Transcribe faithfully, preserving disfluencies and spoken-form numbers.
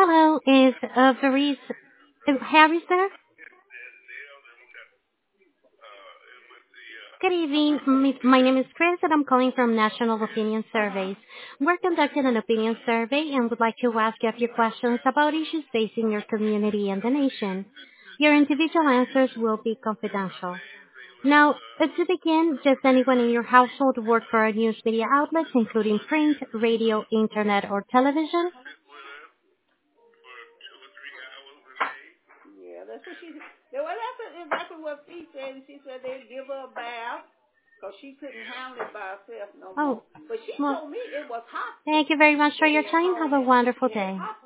Hello, is uh, Varice is Harris there? Good evening. m- My name is Chris, and I'm calling from National Opinion Surveys. We're conducting an opinion survey and would like to ask you a few questions about issues facing your community and the nation. Your individual answers will be confidential. Now, uh, to begin, does anyone in your household work for a news media outlets, including print, radio, internet, or television? Yeah, that's what she said. Well, that's exactly what she said. She said they'd give her a bath because she couldn't handle it by herself no more. Oh, But she well, told me it was hospital. thank you very much for They your had time. called Have a in. wonderful She had day. hospital.